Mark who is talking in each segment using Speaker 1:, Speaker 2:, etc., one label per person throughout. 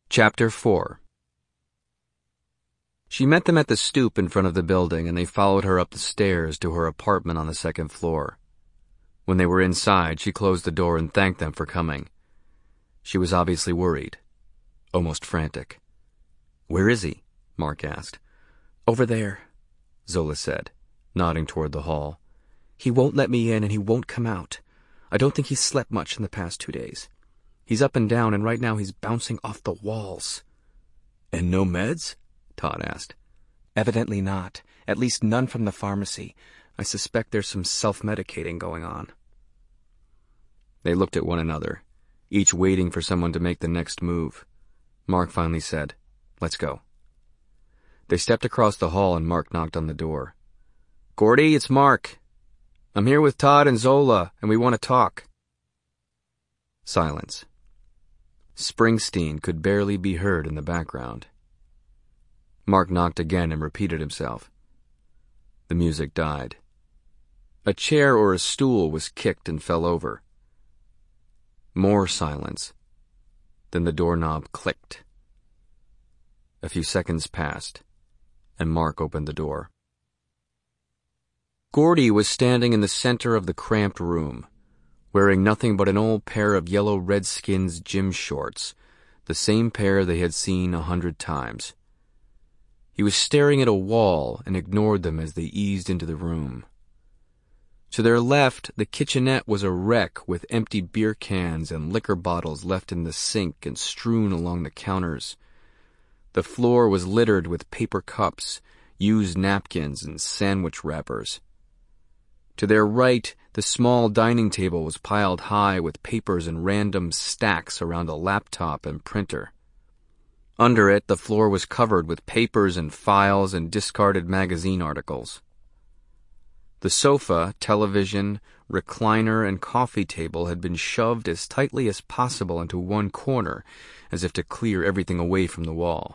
Speaker 1: Chapter 4. She met them at the stoop in front of the building, and they followed her up the stairs to her apartment on the second floor. When they were inside, she closed the door and thanked them for coming. She was obviously worried, almost frantic. "Where is he?" Mark asked. "Over there," Zola said, nodding toward the hall. "He won't let me in and he won't come out. I don't think he's slept much in the past 2 days. He's up and down, and right now he's bouncing off the walls." "And no meds?" Todd asked. "Evidently not. At least none from the pharmacy. I suspect there's some self-medicating going on." They looked at one another, each waiting for someone to make the next move. Mark finally said, "Let's go." They stepped across the hall and Mark knocked on the door. "Gordy, it's Mark. I'm here with Todd and Zola, and we want to talk." Silence. Springsteen could barely be heard in the background. Mark knocked again and repeated himself. The music died. A chair or a stool was kicked and fell over. More silence. Then the doorknob clicked. A few seconds passed, and Mark opened the door. Gordy was standing in the center of the cramped room, wearing nothing but an old pair of yellow Redskins gym shorts, the same pair they had seen 100 times. He was staring at a wall and ignored them as they eased into the room. To their left, the kitchenette was a wreck with empty beer cans and liquor bottles left in the sink and strewn along the counters. The floor was littered with paper cups, used napkins, and sandwich wrappers. To their right, the small dining table was piled high with papers in random stacks around a laptop and printer. Under it, the floor was covered with papers and files and discarded magazine articles. The sofa, television, recliner, and coffee table had been shoved as tightly as possible into one corner, as if to clear everything away from the wall.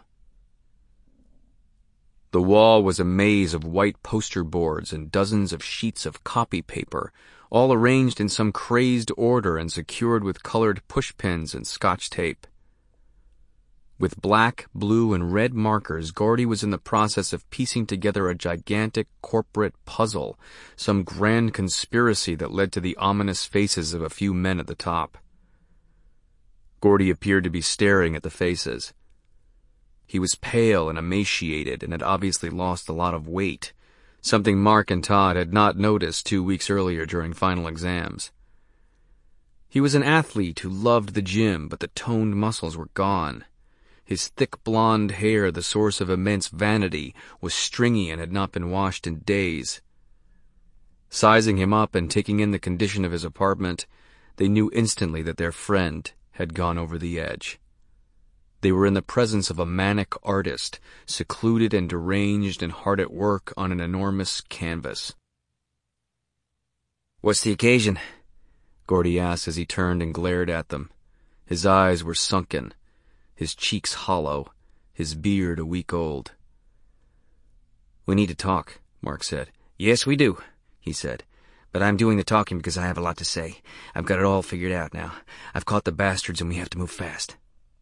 Speaker 1: The wall was a maze of white poster boards and dozens of sheets of copy paper, all arranged in some crazed order and secured with colored pushpins and Scotch tape. With black, blue, and red markers, Gordy was in the process of piecing together a gigantic corporate puzzle, some grand conspiracy that led to the ominous faces of a few men at the top. Gordy appeared to be staring at the faces. He was pale and emaciated and had obviously lost a lot of weight, something Mark and Todd had not noticed 2 weeks earlier during final exams. He was an athlete who loved the gym, but the toned muscles were gone. His thick blonde hair, the source of immense vanity, was stringy and had not been washed in days. Sizing him up and taking in the condition of his apartment, they knew instantly that their friend had gone over the edge. They were in the presence of a manic artist, secluded and deranged and hard at work on an enormous canvas. "What's the occasion?" Gordy asked as he turned and glared at them. His eyes were sunken, his cheeks hollow, his beard a week old. "We need to talk," Mark said. "Yes, we do," he said. "But I'm doing the talking because I have a lot to say. I've got it all figured out now. I've caught the bastards and we have to move fast."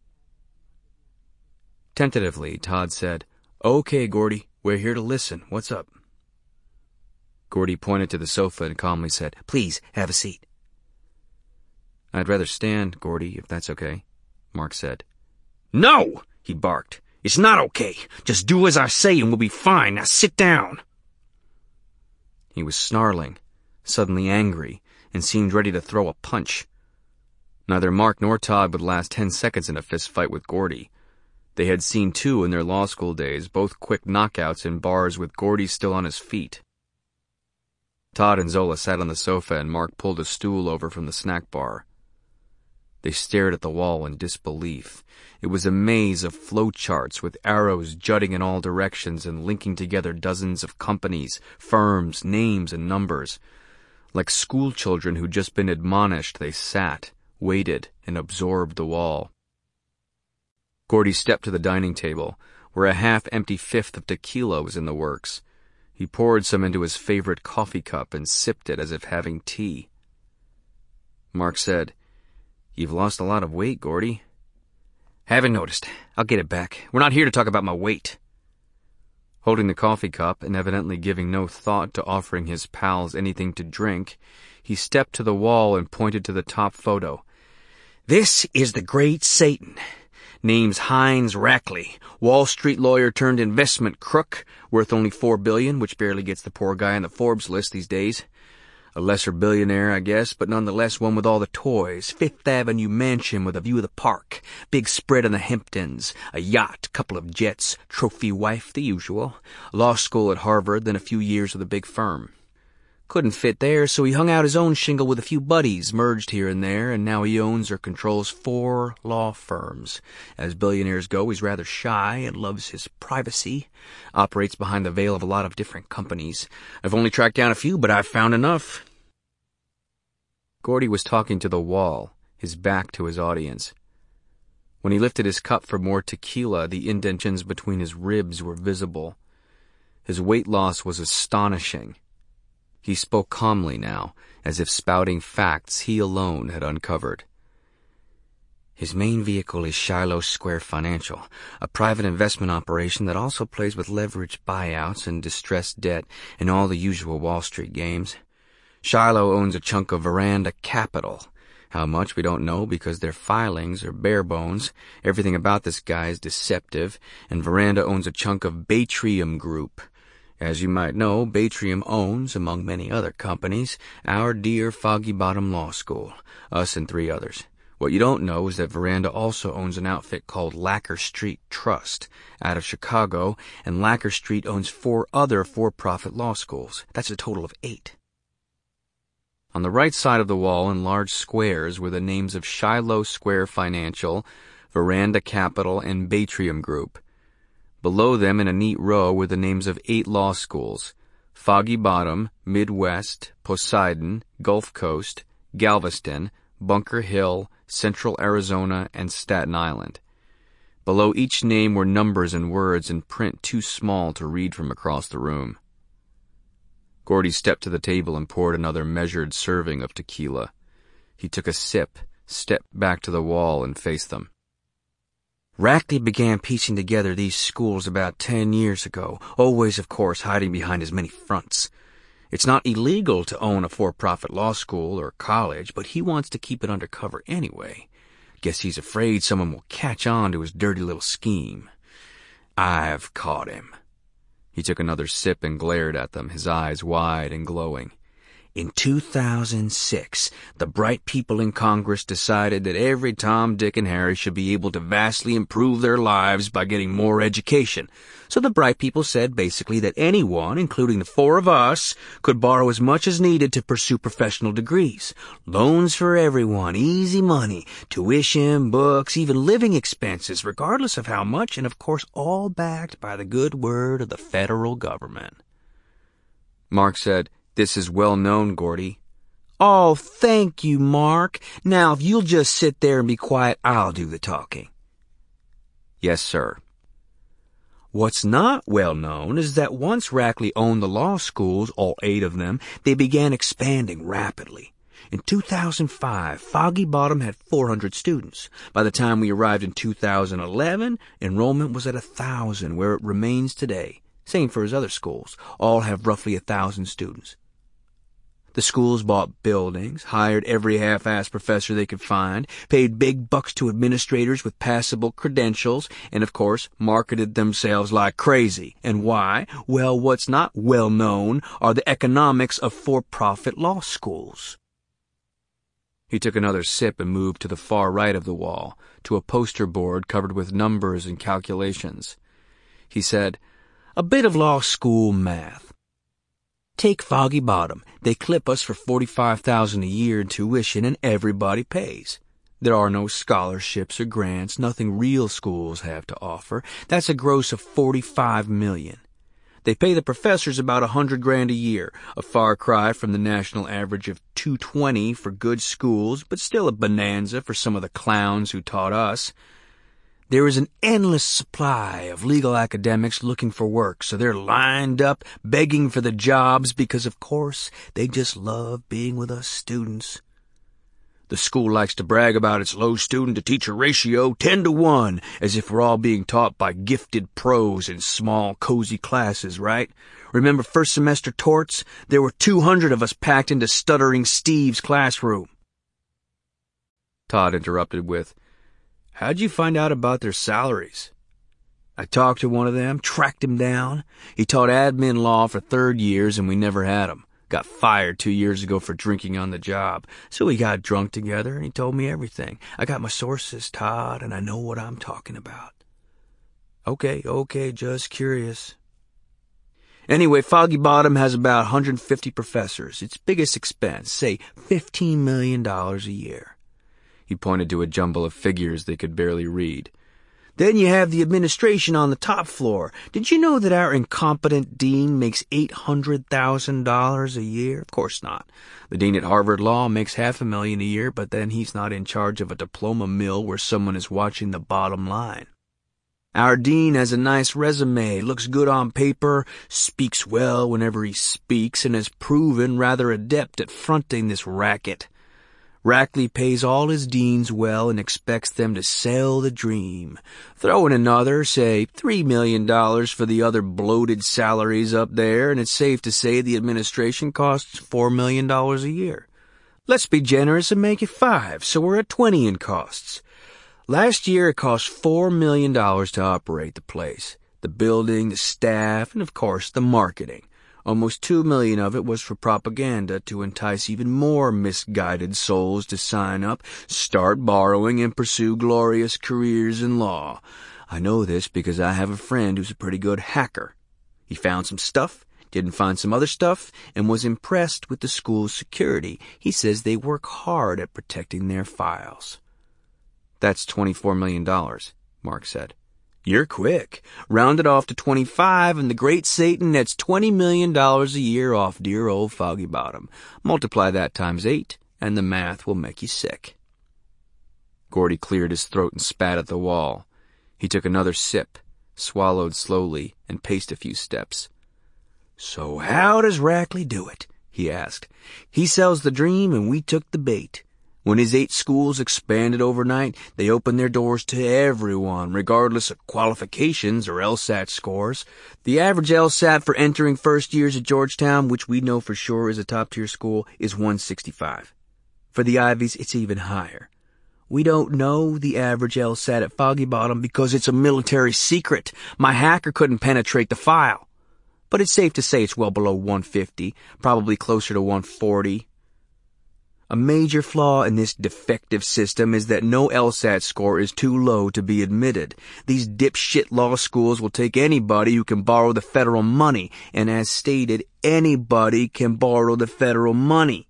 Speaker 1: Tentatively, Todd said, "Okay, Gordy, we're here to listen. What's up?" Gordy pointed to the sofa and calmly said, "Please, have a seat." "I'd rather stand, Gordy, if that's okay," Mark said.
Speaker 2: "No!" he barked. "It's not okay. Just do as I say and we'll be fine. Now sit down."
Speaker 1: He was snarling, suddenly angry, and seemed ready to throw a punch. Neither Mark nor Todd would last 10 seconds in a fist fight with Gordy. They had seen 2 in their law school days, both quick knockouts in bars with Gordy still on his feet. Todd and Zola sat on the sofa and Mark pulled a stool over from the snack bar. They stared at the wall in disbelief. It was a maze of flowcharts with arrows jutting in all directions and linking together dozens of companies, firms, names, and numbers. Like school children who'd just been admonished, they sat, waited, and absorbed the wall. Gordy stepped to the dining table, where a half-empty fifth of tequila was in the works. He poured some into his favorite coffee cup and sipped it as if having tea. Mark said, "You've lost a lot of weight, Gordy."
Speaker 2: Haven't noticed. I'll get it back. We're not here to talk about my weight.
Speaker 1: Holding the coffee cup and evidently giving no thought to offering his pals anything to drink, he stepped to the wall and pointed to the top photo.
Speaker 2: This is the Great Satan. Name's Heinz Rackley, Wall Street lawyer turned investment crook, worth only $4 billion, which barely gets the poor guy on the Forbes list these days. A lesser billionaire, I guess, but nonetheless one with all the toys. Fifth Avenue mansion with a view of the park. Big spread on the Hamptons. A yacht, couple of jets, trophy wife, the usual. Law school at Harvard, then a few years with a big firm. Couldn't fit there, so he hung out his own shingle with a few buddies, merged here and there, and now he owns or controls 4 law firms. As billionaires go, he's rather shy and loves his privacy. Operates behind the veil of a lot of different companies. I've only tracked down a few, but I've found enough.
Speaker 1: Gordy was talking to the wall, his back to his audience. When he lifted his cup for more tequila, the indentions between his ribs were visible. His weight loss was astonishing. He spoke calmly now, as if spouting facts he alone had uncovered. His main vehicle is Shiloh Square Financial, a private investment operation that also plays with leveraged buyouts and distressed debt and all the usual Wall Street games. Shiloh owns a chunk of Veranda Capital. How much we don't know because their filings are bare bones. Everything about this guy is deceptive, and Veranda owns a chunk of Batrium Group. As you might know, Batrium owns, among many other companies, our dear Foggy Bottom Law School, us and 3 others. What you don't know is that Veranda also owns an outfit called Lacker Street Trust, out of Chicago, and Lacker Street owns 4 other for-profit law schools. That's a total of 8. On the right side of the wall in large squares were the names of Shiloh Square Financial, Veranda Capital, and Batrium Group. Below them in a neat row were the names of 8 law schools: Foggy Bottom, Midwest, Poseidon, Gulf Coast, Galveston, Bunker Hill, Central Arizona, and Staten Island. Below each name were numbers and words in print too small to read from across the room. Gordy stepped to the table and poured another measured serving of tequila. He took a sip, stepped back to the wall, and faced them. Rackley began piecing together these schools about 10 years ago, always, of course, hiding behind his many fronts. It's not illegal to own a for-profit law school or college, but he wants to keep it undercover anyway. Guess he's afraid someone will catch on to his dirty little scheme. I've caught him. He took another sip and glared at them, his eyes wide and glowing. In 2006, the bright people in Congress decided that every Tom, Dick, and Harry should be able to vastly improve their lives by getting more education. So the bright people said basically that anyone, including the 4 of us, could borrow as much as needed to pursue professional degrees. Loans for everyone, easy money, tuition, books, even living expenses, regardless of how much, and of course all backed by the good word of the federal government. Mark said, "This is well known, Gordy." "Oh, thank you, Mark. Now, if you'll just sit there and be quiet, I'll do the talking." "Yes, sir." What's not well known is that once Rackley owned the law schools, all 8 of them, they began expanding rapidly. In 2005, Foggy Bottom had 400 students. By the time we arrived in 2011, enrollment was at 1,000, where it remains today. Same for his other schools. All have roughly 1,000 students. The schools bought buildings, hired every half-assed professor they could find, paid big bucks to administrators with passable credentials, and of course marketed themselves like crazy. And why? Well, what's not well known are the economics of for-profit law schools. He took another sip and moved to the far right of the wall, to a poster board covered with numbers and calculations. He said, "A bit of law school math. Take Foggy Bottom. They clip us for $45,000 a year in tuition, and everybody pays. There are no scholarships or grants, nothing real schools have to offer. That's a gross of $45 million. They pay the professors about $100,000 a year, a far cry from the national average of $220 for good schools, but still a bonanza for some of the clowns who taught us. There is an endless supply of legal academics looking for work, so they're lined up, begging for the jobs because, of course, they just love being with us students.
Speaker 2: The school likes to brag about its low student-to-teacher ratio, 10-1, as if we're all being taught by gifted pros in small, cozy classes, right? Remember first semester torts? There were 200 of us packed into Stuttering Steve's classroom.
Speaker 1: Todd interrupted with, "How'd you find out about their salaries?"
Speaker 2: I talked to one of them, tracked him down. He taught admin law for 3rd years, and we never had him. Got fired 2 years ago for drinking on the job. So we got drunk together, and he told me everything. I got my sources, Todd, and I know what I'm talking about. Okay, just curious. Anyway, Foggy Bottom has about 150 professors. Its biggest expense, say $15 million a year.
Speaker 1: He pointed to a jumble of figures they could barely read.
Speaker 2: Then you have the administration on the top floor. Did you know that our incompetent dean makes $800,000 a year? Of course not. The dean at Harvard Law makes $500,000 a year, but then he's not in charge of a diploma mill where someone is watching the bottom line. Our dean has a nice resume, looks good on paper, speaks well whenever he speaks, and has proven rather adept at fronting this racket. Rackley pays all his deans well and expects them to sell the dream. Throw in another, say, $3 million for the other bloated salaries up there, and it's safe to say the administration costs $4 million a year. Let's be generous and make it 5, so we're at 20 in costs. Last year it cost $4 million to operate the place. The building, the staff, and of course the marketing. Almost $2 million of it was for propaganda to entice even more misguided souls to sign up, start borrowing, and pursue glorious careers in law. I know this because I have a friend who's a pretty good hacker. He found some stuff, didn't find some other stuff, and was impressed with the school's security. He says they work hard at protecting their files.
Speaker 1: That's $24 million, Mark said.
Speaker 2: You're quick. Round it off to 25, and the great Satan nets $20 million a year off dear old Foggy Bottom. Multiply that times 8, and the math will make you sick.
Speaker 1: Gordy cleared his throat and spat at the wall. He took another sip, swallowed slowly, and paced a few steps.
Speaker 2: So how does Rackley do it? He asked. He sells the dream, and we took the bait. When his 8 schools expanded overnight, they opened their doors to everyone, regardless of qualifications or LSAT scores. The average LSAT for entering first years at Georgetown, which we know for sure is a top-tier school, is 165. For the Ivies, it's even higher. We don't know the average LSAT at Foggy Bottom because it's a military secret. My hacker couldn't penetrate the file. But it's safe to say it's well below 150, probably closer to 140. A major flaw in this defective system is that no LSAT score is too low to be admitted. These dipshit law schools will take anybody who can borrow the federal money, and as stated, anybody can borrow the federal money.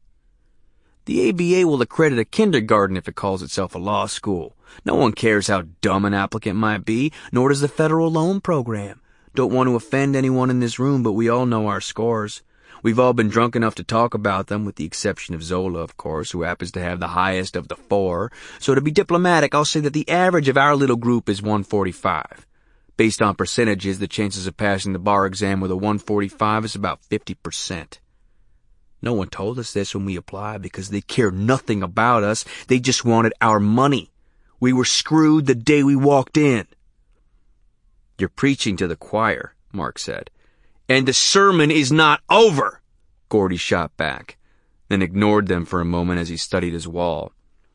Speaker 2: The ABA will accredit a kindergarten if it calls itself a law school. No one cares how dumb an applicant might be, nor does the federal loan program. Don't want to offend anyone in this room, but we all know our scores. We've all been drunk enough to talk about them, with the exception of Zola, of course, who happens to have the highest of the 4. So to be diplomatic, I'll say that the average of our little group is 145. Based on percentages, the chances of passing the bar exam with a 145 is about 50%. No one told us this when we applied because they care nothing about us. They just wanted our money. We were screwed the day we walked in.
Speaker 1: You're preaching to the choir, Mark said.
Speaker 2: And the sermon is not over,
Speaker 1: Gordy shot back, then ignored them for a moment as he studied his wall.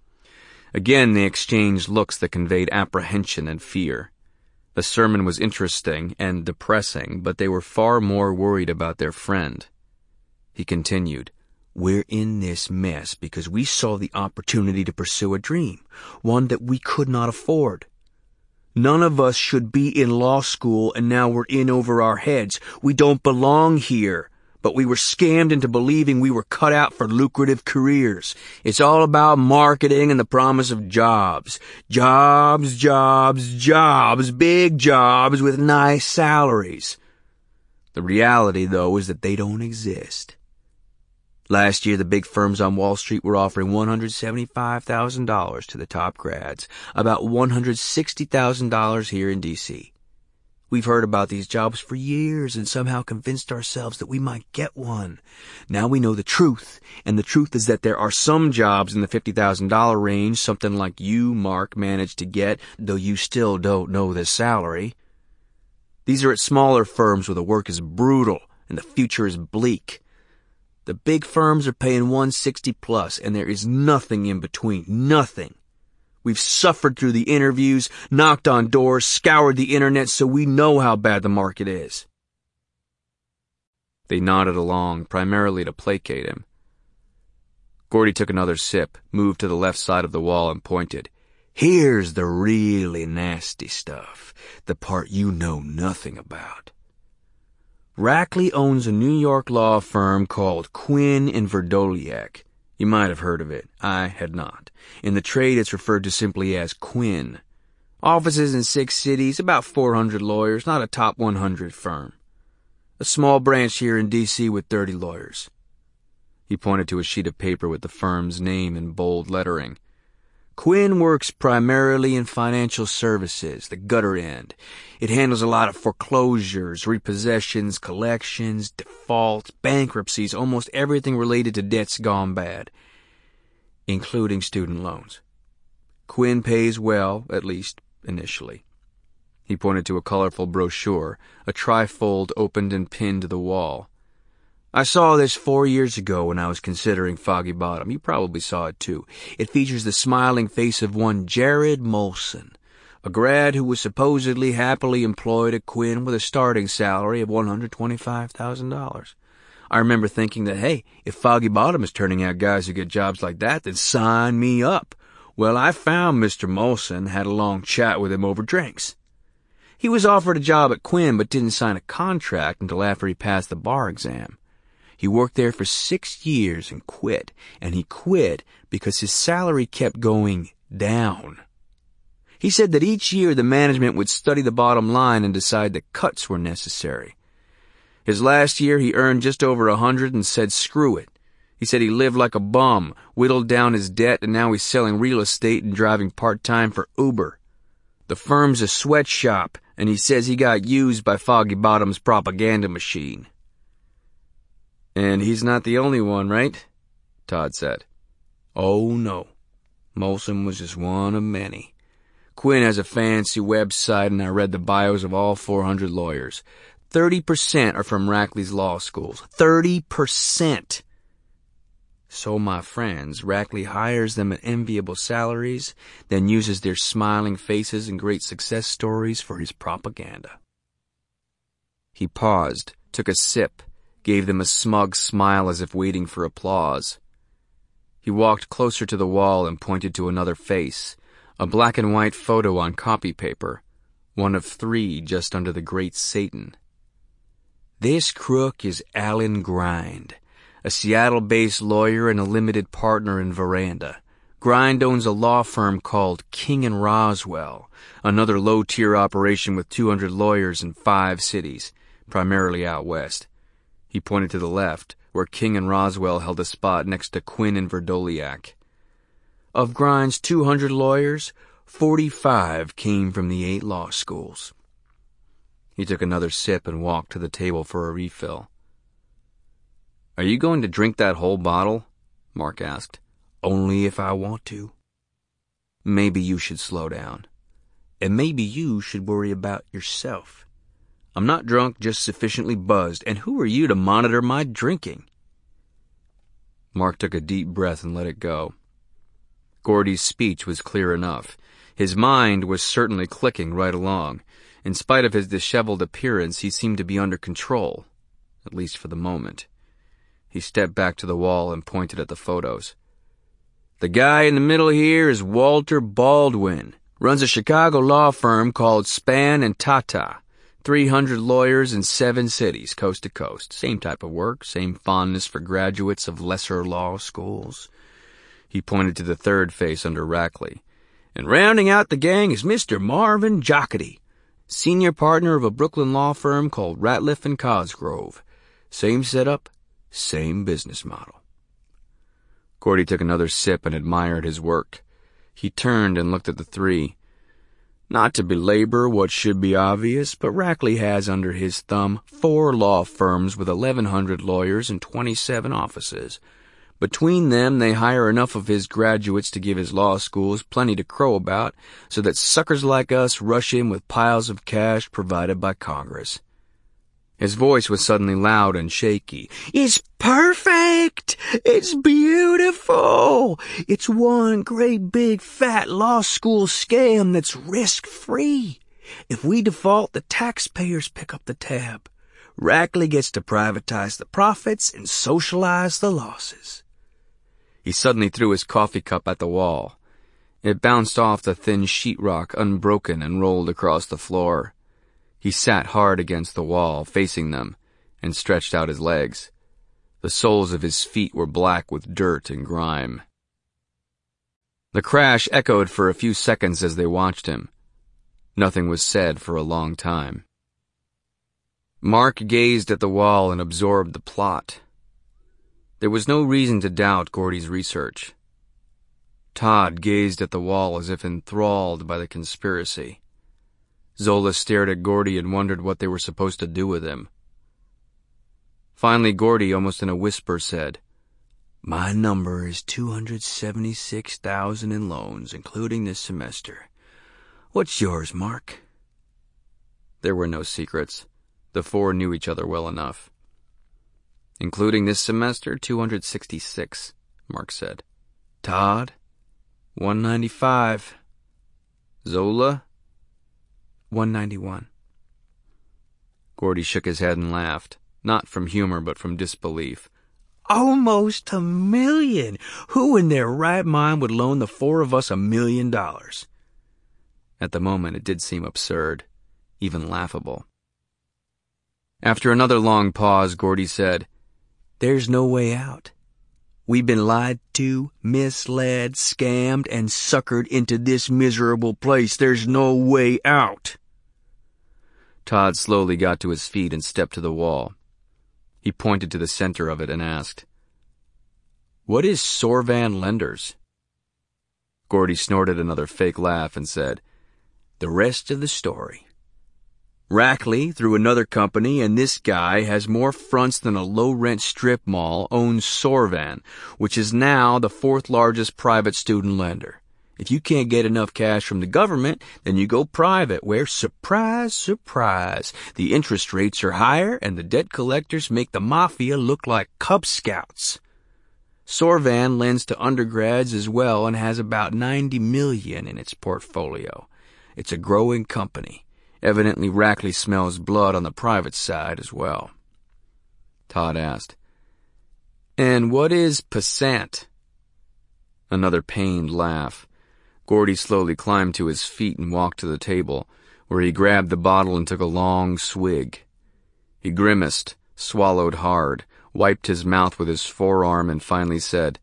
Speaker 1: Again they exchanged looks that conveyed apprehension and fear. The sermon was interesting and depressing, but they were far more worried about their friend. He continued,
Speaker 2: We're in this mess because we saw the opportunity to pursue a dream, one that we could not afford. None of us should be in law school, and now we're in over our heads. We don't belong here, but we were scammed into believing we were cut out for lucrative careers. It's all about marketing and the promise of jobs. Jobs, jobs, jobs, big jobs with nice salaries. The reality, though, is that they don't exist. Last year, the big firms on Wall Street were offering $175,000 to the top grads, about $160,000 here in D.C. We've heard about these jobs for years and somehow convinced ourselves that we might get one. Now we know the truth, and the truth is that there are some jobs in the $50,000 range, something like you, Mark, managed to get, though you still don't know the salary. These are at smaller firms where the work is brutal and the future is bleak. The big firms are paying $160 plus, and there is nothing in between. Nothing. We've suffered through the interviews, knocked on doors, scoured the internet, so we know how bad the market is.
Speaker 1: They nodded along, primarily to placate him. Gordy took another sip, moved to the left side of the wall, and pointed.
Speaker 2: Here's the really nasty stuff, the part you know nothing about. Rackley owns a New York law firm called Quinn and Verdoliak. You might have heard of it. I had not. In the trade, it's referred to simply as Quinn. Offices in 6 cities, about 400 lawyers, not a top 100 firm. A small branch here in D.C. with 30 lawyers.
Speaker 1: He pointed to a sheet of paper with the firm's name in bold lettering.
Speaker 2: Quinn works primarily in financial services, the gutter end. It handles a lot of foreclosures, repossessions, collections, defaults, bankruptcies, almost everything related to debts gone bad, including student loans. Quinn pays well, at least initially.
Speaker 1: He pointed to a colorful brochure, a trifold opened and pinned to the wall.
Speaker 2: I saw this 4 years ago when I was considering Foggy Bottom. You probably saw it too. It features the smiling face of one Jared Molson, a grad who was supposedly happily employed at Quinn with a starting salary of $125,000. I remember thinking that, hey, if Foggy Bottom is turning out guys who get jobs like that, then sign me up. Well, I found Mr. Molson, had a long chat with him over drinks. He was offered a job at Quinn but didn't sign a contract until after he passed the bar exam. He worked there for 6 years and quit, and he quit because his salary kept going down. He said that each year the management would study the bottom line and decide that cuts were necessary. His last year he earned just over 100 and said screw it. He said he lived like a bum, whittled down his debt, and now he's selling real estate and driving part-time for Uber. The firm's a sweatshop, and he says he got used by Foggy Bottom's propaganda machine.
Speaker 1: And he's not the only one, right? Todd said.
Speaker 2: Oh, no. Molson was just one of many. Quinn has a fancy website, and I read the bios of all 400 lawyers. 30% are from Rackley's law schools. 30%! So, my friends, Rackley hires them at enviable salaries, then uses their smiling faces and great success stories for his propaganda.
Speaker 1: He paused, took a sip, gave them a smug smile as if waiting for applause. He walked closer to the wall and pointed to another face, a black and white photo on copy paper, one of 3 just under the Great Satan.
Speaker 2: This crook is Alan Grind, a Seattle-based lawyer and a limited partner in Veranda. Grind owns a law firm called King & Roswell, another low-tier operation with 200 lawyers in 5 cities, primarily out west. He pointed to the left, where King & Roswell held a spot next to Quinn and Verdoliak. Of Grind's 200 lawyers, 45 came from the 8 law schools.
Speaker 1: He took another sip and walked to the table for a refill. Are you going to drink that whole bottle? Mark asked.
Speaker 2: Only if I want to. Maybe you should slow down. And maybe you should worry about yourself. I'm not drunk, just sufficiently buzzed, and who are you to monitor my drinking?
Speaker 1: Mark took a deep breath and let it go. Gordy's speech was clear enough. His mind was certainly clicking right along. In spite of his disheveled appearance, he seemed to be under control, at least for the moment. He stepped back to the wall and pointed at the photos. The guy in the middle here is Walter Baldwin. Runs a Chicago law firm called Span and Tata. 300 lawyers in 7 cities, coast to coast. Same type of work, same fondness for graduates of lesser law schools. He pointed to the third face under Rackley. And rounding out the gang is Mr. Marvin Jockety, senior partner of a Brooklyn law firm called Ratliff and Cosgrove. Same setup, same business model. Gordy took another sip and admired his work. He turned and looked at the 3.
Speaker 2: Not to belabor what should be obvious, but Rackley has under his thumb 4 law firms with 1,100 lawyers and 27 offices. Between them, they hire enough of his graduates to give his law schools plenty to crow about, so that suckers like us rush in with piles of cash provided by Congress. His voice was suddenly loud and shaky. It's perfect! It's beautiful! It's one great big fat law school scam that's risk-free. If we default, the taxpayers pick up the tab. Rackley gets to privatize the profits and socialize the losses. He suddenly threw his coffee cup at the wall. It bounced off the thin sheetrock unbroken and rolled across the floor. He sat hard against the wall, facing them, and stretched out his legs. The soles of his feet were black with dirt and grime. The crash echoed for a few seconds as they watched him. Nothing was said for a long time. Mark gazed at the wall and absorbed the plot. There was no reason to doubt Gordy's research. Todd gazed at the wall as if enthralled by the conspiracy. Zola stared at Gordy and wondered what they were supposed to do with him. Finally, Gordy, almost in a whisper, said, My number is 276,000 in loans, including this semester. What's yours, Mark? There were no secrets. The 4 knew each other well enough. Including this semester, 266, Mark said. Todd, 195. Zola, 191. Gordy shook his head and laughed, not from humor but from disbelief. Almost $1 million! Who in their right mind would loan the 4 of us $1 million? At the moment, it did seem absurd, even laughable. After another long pause, Gordy said, There's no way out. We've been lied to, misled, scammed, and suckered into this miserable place. There's no way out. Todd slowly got to his feet and stepped to the wall. He pointed to the center of it and asked, What is Sorvan Lenders? Gordy snorted another fake laugh and said, The rest of the story. Rackley, through another company, and this guy has more fronts than a low-rent strip mall, owns Sorvan, which is now the 4th largest private student lender. If you can't get enough cash from the government, then you go private, where, surprise, surprise, the interest rates are higher and the debt collectors make the mafia look like Cub Scouts. Sorvan lends to undergrads as well and has about $90 million in its portfolio. It's a growing company. Evidently, Rackley smells blood on the private side as well. Todd asked, And what is Passant? Another pained laugh. Gordy slowly climbed to his feet and walked to the table, where he grabbed the bottle and took a long swig. He grimaced, swallowed hard, wiped his mouth with his forearm, and finally said,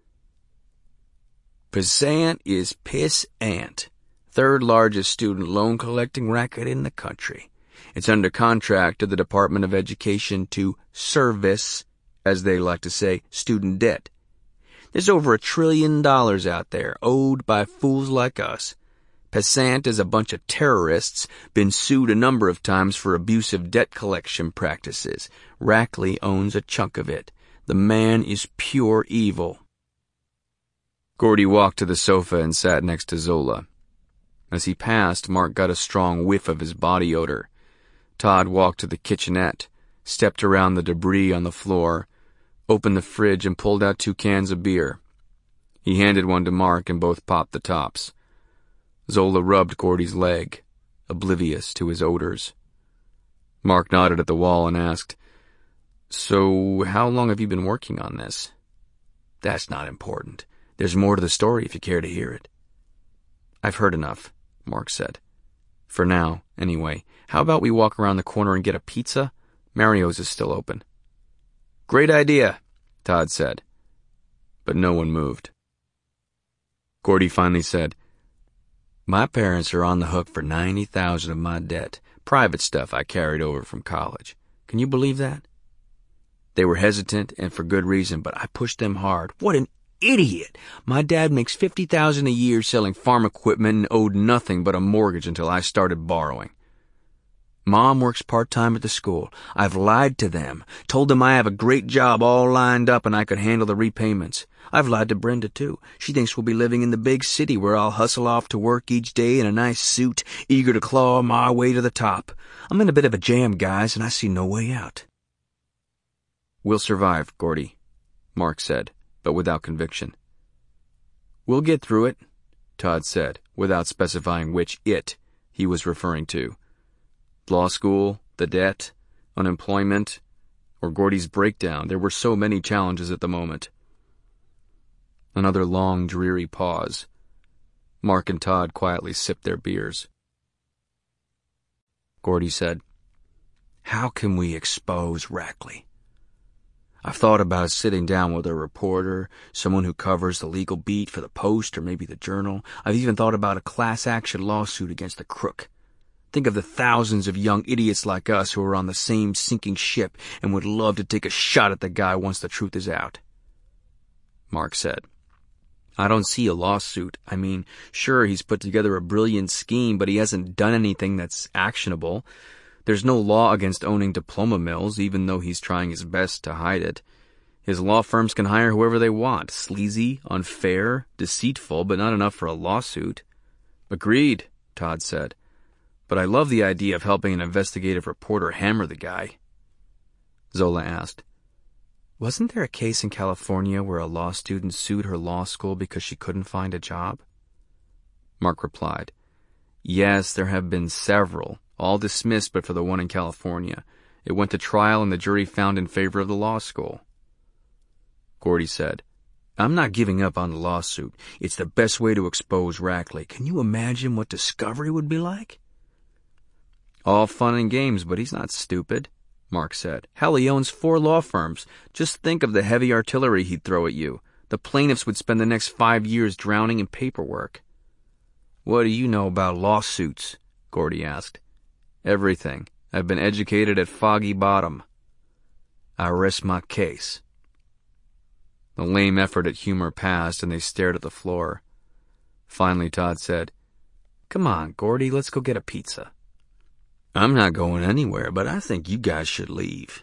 Speaker 2: Passant is Piss-ant. 3rd largest student loan collecting racket in the country. It's under contract to the Department of Education to service, as they like to say, student debt. There's over $1 trillion out there, owed by fools like us. Passant is a bunch of terrorists, been sued a number of times for abusive debt collection practices. Rackley owns a chunk of it. The man is pure evil. Gordy walked to the sofa and sat next to Zola. As he passed, Mark got a strong whiff of his body odor. Todd walked to the kitchenette, stepped around the debris on the floor, opened the fridge and pulled out 2 cans of beer. He handed one to Mark and both popped the tops. Zola rubbed Gordy's leg, oblivious to his odors. Mark nodded at the wall and asked, So, how long have you been working on this? That's not important. There's more to the story if you care to hear it. I've heard enough, Mark said. For now, anyway. How about we walk around the corner and get a pizza? Mario's is still open. Great idea, Todd said. But no one moved. Gordy finally said, My parents are on the hook for $90,000 of my debt, private stuff I carried over from college. Can you believe that? They were hesitant and for good reason, but I pushed them hard. What an idiot. My dad makes $50,000 a year selling farm equipment and owed nothing but a mortgage until I started borrowing. Mom works part-time at the school. I've lied to them, told them I have a great job all lined up and I could handle the repayments. I've lied to Brenda, too. She thinks we'll be living in the big city where I'll hustle off to work each day in a nice suit, eager to claw my way to the top. I'm in a bit of a jam, guys, and I see no way out.
Speaker 1: We'll survive, Gordy, Mark said, but without conviction. We'll get through it, Todd said, without specifying which it he was referring to. Law school, the debt, unemployment, or Gordy's breakdown. There were so many challenges at the moment. Another long, dreary pause. Mark and Todd quietly sipped their beers. Gordy said,
Speaker 2: "How can we expose Rackley? I've thought about sitting down with a reporter, someone who covers the legal beat for the Post or maybe the Journal. I've even thought about a class-action lawsuit against the crook. Think of the thousands of young idiots like us who are on the same sinking ship and would love to take a shot at the guy once the truth is out."
Speaker 1: Mark said,
Speaker 2: "I don't see a lawsuit. I mean, sure, he's put together a brilliant scheme, but he hasn't done anything that's actionable. There's no law against owning diploma mills, even though he's trying his best to hide it. His law firms can hire whoever they want, sleazy, unfair, deceitful, but not enough for a lawsuit."
Speaker 1: "Agreed," Todd said. "But I love the idea of helping an investigative reporter hammer the guy."
Speaker 2: Zola asked, "Wasn't there a case in California where a law student sued her law school because she couldn't find a job?"
Speaker 1: Mark replied, "Yes, there have been several, all dismissed but for the one in California. It went to trial and the jury found in favor of the law school."
Speaker 2: Gordy said, "I'm not giving up on the lawsuit. It's the best way to expose Rackley. Can you imagine what discovery would be like?"
Speaker 1: "All fun and games, but he's not stupid," Mark said. "Hell, he owns 4 law firms. Just think of the heavy artillery he'd throw at you. The plaintiffs would spend the next 5 years drowning in paperwork."
Speaker 2: "What do you know about lawsuits?" Gordy asked.
Speaker 1: "Everything. I've been educated at Foggy Bottom."
Speaker 2: "I rest my case."
Speaker 1: The lame effort at humor passed, and they stared at the floor. Finally, Todd said,
Speaker 2: "Come on, Gordy, let's go get a pizza." "I'm not going anywhere, but I think you guys should leave."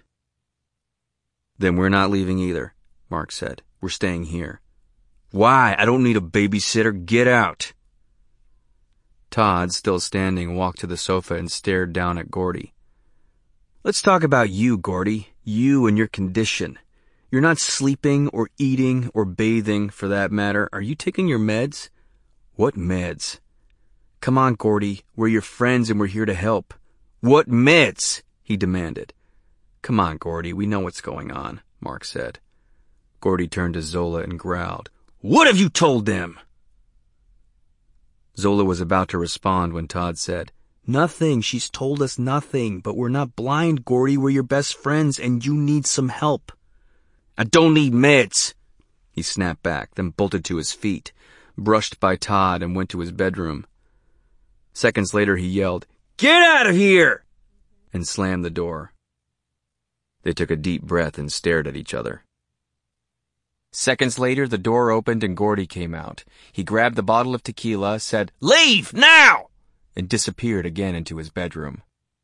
Speaker 1: "Then we're not leaving either," Mark said. "We're staying here."
Speaker 2: "Why? I don't need a babysitter. Get out."
Speaker 1: Todd, still standing, walked to the sofa and stared down at Gordy.
Speaker 2: "Let's talk about you, Gordy. You and your condition. You're not sleeping or eating or bathing, for that matter. Are you taking your meds?" "What meds?" "Come on, Gordy. We're your friends and we're here to help." "What meds?" he demanded.
Speaker 1: "Come on, Gordy. We know what's going on," Mark said. Gordy turned to Zola and growled,
Speaker 2: "What have you told them?"
Speaker 1: Zola was about to respond when Todd said,
Speaker 2: "Nothing. She's told us nothing. But we're not blind, Gordy. We're your best friends, and you need some help." "I don't need meds," he snapped back, then bolted to his feet, brushed by Todd, and went to his bedroom.
Speaker 1: Seconds later, he yelled,
Speaker 2: "Get out of here!"
Speaker 1: and slammed the door. They took a deep breath and stared at each other. Seconds later, the door opened and Gordy came out. He grabbed the bottle of tequila, said,
Speaker 2: "Leave, now!"
Speaker 1: and disappeared again into his bedroom.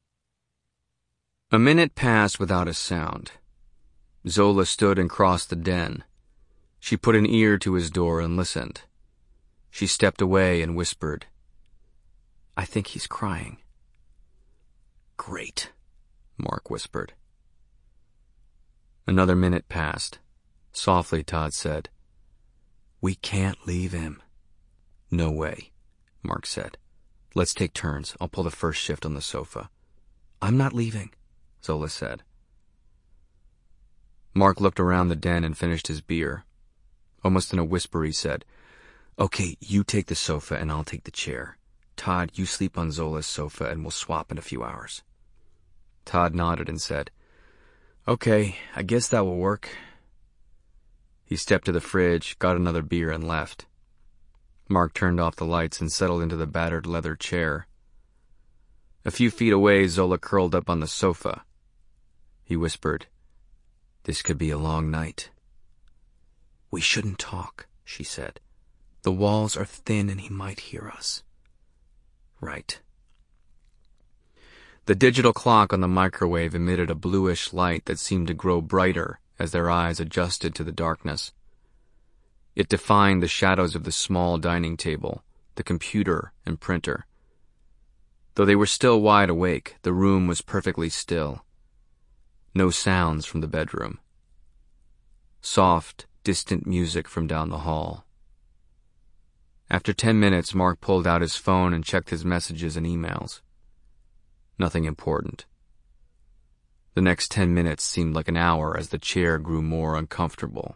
Speaker 1: A minute passed without a sound. Zola stood and crossed the den. She put an ear to his door and listened. She stepped away and whispered,
Speaker 2: "I think he's crying."
Speaker 1: "Great," Mark whispered. Another minute passed. Softly, Todd said,
Speaker 2: "We can't leave him."
Speaker 1: "No way," Mark said. "Let's take turns. I'll pull the first shift on the sofa."
Speaker 2: "I'm not leaving,"
Speaker 1: Zola said. Mark looked around the den and finished his beer. Almost in a whisper, he said, "Okay, you take the sofa and I'll take the chair. Todd, you sleep on Zola's sofa and we'll swap in a few hours." Todd nodded and said, "Okay, I guess that will work." He stepped to the fridge, got another beer, and left. Mark turned off the lights and settled into the battered leather chair. A few feet away, Zola curled up on the sofa. He whispered, "This could be a long night."
Speaker 2: "We shouldn't talk," she said. "The walls are thin and he might hear us." "Right." The digital clock on the microwave emitted a bluish light that seemed to grow brighter as their eyes adjusted to the darkness. It defined the shadows of the small dining table, the computer and printer. Though they were still wide awake, the room was perfectly still. No sounds from the bedroom. Soft, distant music from down the hall. After 10 minutes, Mark pulled out his phone and checked his messages and emails. Nothing important. The next 10 minutes seemed like an hour as the chair grew more uncomfortable.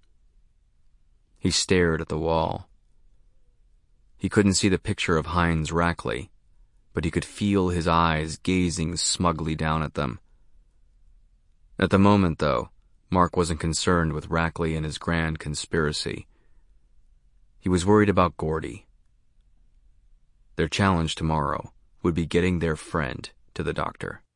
Speaker 2: He stared at the wall. He couldn't see the picture of Heinz Rackley, but he could feel his eyes gazing smugly down at them. At the moment, though, Mark wasn't concerned with Rackley and his grand conspiracy. He was worried about Gordy. Their challenge tomorrow would be getting their friend to the doctor.